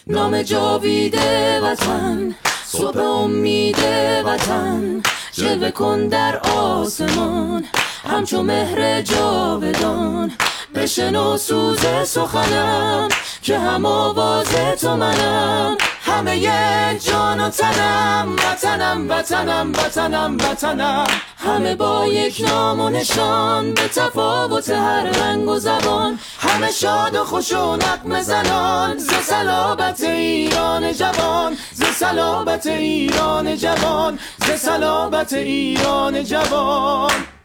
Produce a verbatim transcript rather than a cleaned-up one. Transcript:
نام جاوید وطن، صبح امید وطن، جلوه کن در آسمان همچو مهر جاودان. بشنو سوز سخنم که هم آواز تو منم، همه جان و تنم وطنم وطنم وطنم وطنم. همه با یک نام و نشان به تفاوت هر رنگ و زبان، همه شاد و خوش و نغمه زنان ز صلابت ایران جوان، ز صلابت ایران جوان، ز صلابت ایران جوان.